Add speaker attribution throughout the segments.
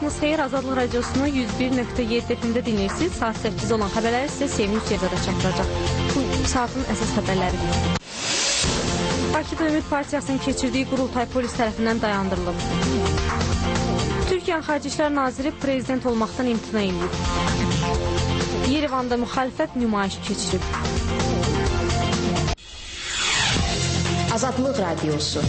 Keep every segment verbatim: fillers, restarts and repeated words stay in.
Speaker 1: Sabahınız xeyir, Azadlıq Radiosunu yüz bir nöqtə yeddi F M-də dinləyirsiniz. Saat səkkiz olan xəbərləri sizə Sevinç Cezada çatdıracaq. Bu saatın əsas xəbərləridir. Bakıda Ümid Partiyasının keçirdiyi qurultay polis tərəfindən dayandırılıb. Türkiyə Xarici İşlər Naziri prezident olmaqdan imtina edib. Yerevanda müxalifət nümayiş keçirib.
Speaker 2: Azadlıq Radiosu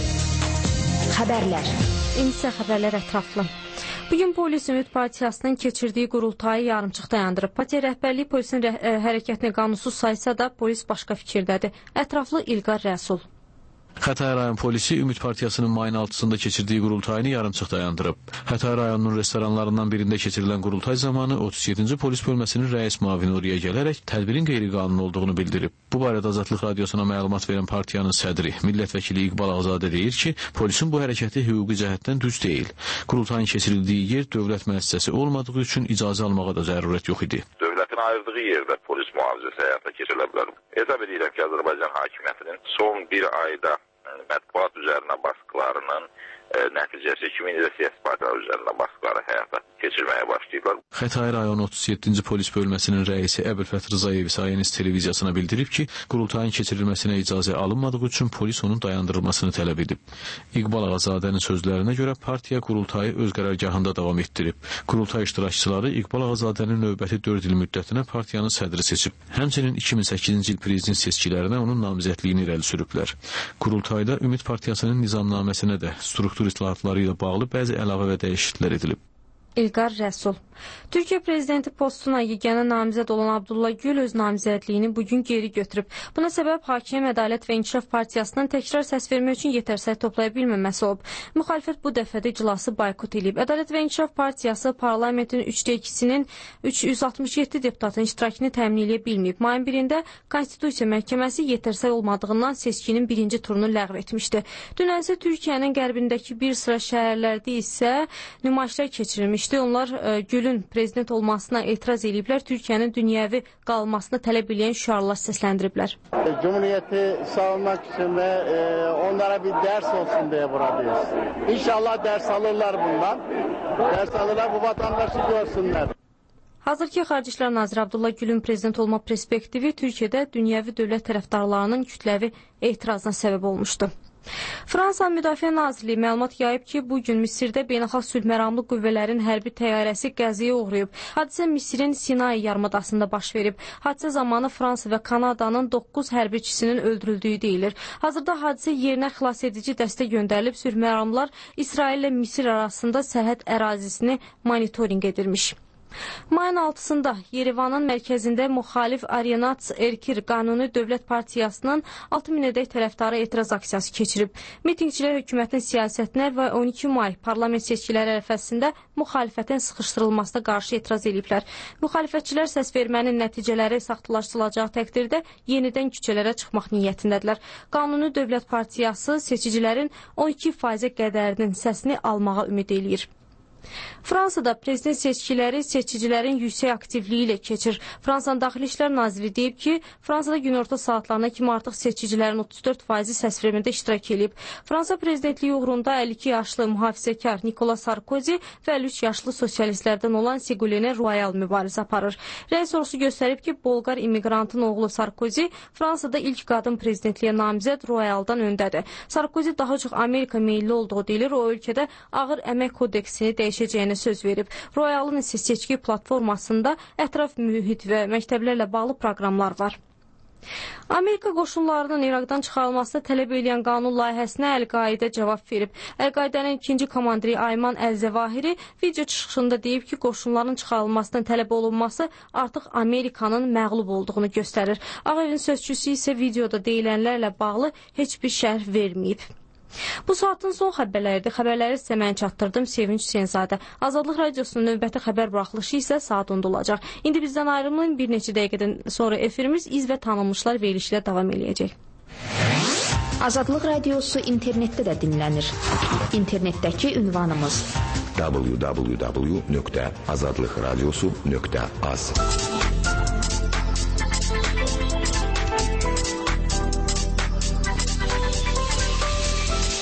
Speaker 2: Xəbərlər.
Speaker 1: İndi isə xəbərlər ətraflı. Bugün polis Ümid Partiyasının keçirdiyi qurultayı yarımçıq dayandırıb. Partiya rəhbərliyi polisin rə hərəkətini qanunsuz saysa da polis başqa fikirdədir. Ətraflı İlqar Rəsul.
Speaker 3: Xətai rayon polisi Ümid Partiyasının mayın altısında keçirdiyi qurultayını yarımçıq dayandırıb. Xətai rayonunun restoranlarından birində keçirilən qurultay zamanı otuz yeddinci polis bölməsinin rəis müavini oraya gələrək tədbirin qeyri-qanuni olduğunu bildirib. Bu barədə Azadlıq Radiosuna məlumat verən partiyanın sədri, millət vəkili İqbal Ağazadə deyir ki, polisin bu hərəkəti hüquqi cəhətdən düz deyil. Qurultayın keçirildiyi yer dövlət müəssisəsi olmadığı üçün icazə almağa da zərurət yox idi.
Speaker 4: Dövlətin ayırdığı yerdə polis mühafizəsi həyata keçirilə bilər. Hesab edirəm ki, Azərbaycan hakimiyyətinin son bir ayda mətbuat üzərinə baskılarının e, nəticəsi iki min siyasi partiyalar üzərinə baskıları həyata keçirməyə başlayıblar.
Speaker 3: Xətai rayon otuz yeddinci polis bölməsinin rəisi Əbülfət Rızayev Sayəniz televiziyasına bildirib ki, qurultayın keçirilməsinə icazə alınmadığı üçün polis onun dayandırılmasını tələb edib. İqbal Ağazadənin sözlərinə görə partiya qurultayı öz qərargahında davam etdirib. Qurultay iştirakçıları İqbal Ağazadənin növbəti dörd il müddətinə partiyanın sədri seçib. Həmçinin iki min səkkizinci il prezident seçkilərinə onun namizədliyini irəli sürüblər. Qurultayda Ümid Partiyasının nizamnaməsinə də struktur islahatları ilə bağlı bəzi əlavə və dəyişikliklər edilib.
Speaker 1: İlqar Rəsul. Türkiyə prezidenti postuna yeganə namizəd olan Abdullah Gül öz namizədliyini bugün geri götürüb. Buna səbəb Hakimiyyət, Ədalət və İnkişaf Partiyasının təkrar səs vermək üçün yetər səy toplaya bilməməsi olub. Müxalifət bu dəfədə iclası boykot edib. Ədalət və İnkişaf Partiyası parlamentin üçdə ikisinin üç yüz altmış yeddi deputatın iştirakını təmin edə bilməyib. Mayın birində Konstitusiya Məhkəməsi yetər səy olmadığından seçkinin birinci turunu ləğv etmişdi. Dünən isə Türkiyənin qərbindəki bir sıra şəhərlərdə isə nümayişlər keçirilmişdi. Onlar e, Gülün prezident olmasına etiraz ediblər, Türkiyənin dünyəvi qalmasını tələb edən şüarlar səsləndiriblər.
Speaker 5: Cumhuriyeti savunmak için ve e, onlara bir ders olsun diye buradayız. İnşallah ders alırlar bundan. Ders alırlar, bu vatandaşı görsünler.
Speaker 1: Hazırki Xarici İşlər Naziri Abdullah Gülün prezident olma perspektivi Türkiyədə dünyəvi dövlət tərəfdarlarının kütləvi etirazına səbəb olmuşdu. Fransa Müdafiə Nazirliyi məlumat yayıb ki, bugün Misirdə beynəlxalq sülhməramlı qüvvələrin hərbi təyyarəsi qəzaya uğrayıb. Hadisə Misirin Sinai yarımadasında baş verib. Hadisə zamanı Fransa və Kanadanın doqquz hərbiçisinin öldürüldüyü deyilir. Hazırda hadisə yerinə xilas edici dəstə göndərilib, sülhməramlılar İsrail ilə Misir arasında sərhəd ərazisini monitorinq edirmiş. Mayın altısında Yerevanın mərkəzində müxalif Arenats Erkir Qanuni Dövlət Partiyasının altı min ədək tərəfdarı etiraz aksiyası keçirib. Mitingçilər hökumətin siyasətinə və on iki may parlament seçkiləri ərəfəsində müxalifətin sıxışdırılmasına qarşı etiraz ediblər. Müxalifətçilər səs vermənin nəticələri saxtalaşdırılacağı təqdirdə yenidən küçələrə çıxmaq niyyətindədirlər. Qanuni Dövlət Partiyası seçicilərin on iki faizə qədərinin səsini almağa ümid eləyir. Fransada prezident seçkiləri seçicilərin yüksək aktivliyi ilə keçir. Fransanın Daxili İşlər Naziri deyib ki, Fransada günorta saatlarına kimi artıq seçicilərin otuz dörd faizi səs vermədə iştirak edib. Fransa prezidentliyi uğrunda əlli iki yaşlı mühafizəkar Nicolas Sarkozy və əlli üç yaşlı sosialistlərdən olan Ségolène Royal mübarizə aparır. Rəy sorusu göstərib ki, Bolqar immigrantın oğlu Sarkozy Fransada ilk qadın prezidentliyə namizəd Royaldan öndədir. Sarkozy daha çox Amerika meyilli olduğu deyilir. O ölkədə ağır əmək kodeksini dəyişəcəyini söz verib. Royalın isə seçki platformasında ətraf mühit və məktəblərlə bağlı proqramlar var. Amerika qoşunlarının İraqdan çıxarılmasını tələb edən qanun layihəsinə Əl-Qaidə cavab verib. Əl-Qaidənin ikinci komandiri Ayman Əl-Zəvahiri video çıxışında deyib ki, qoşunların çıxarılmasının tələb olunması artıq Amerikanın məğlub olduğunu göstərir. Ağ Evin sözçüsü isə videoda deyilənlərlə bağlı heç bir şərh verməyib. Bu saatın son xəbərləridir. Xəbərləri sizə mən çatdırdım, Sevinç Hüseynzadə. Azadlıq Radiosunun növbəti xəbər buraxılışı isə saat onda olacaq. İndi bizdən ayrılmayın, bir neçə dəqiqədən sonra efirimiz iz və tanınmışlar verilişi ilə davam eləyəcək.
Speaker 2: Azadlıq Radiosu internetdə də dinlənir. İnternetdəki ünvanımız
Speaker 6: w w w nöqtə azadlıqradiosu nöqtə az.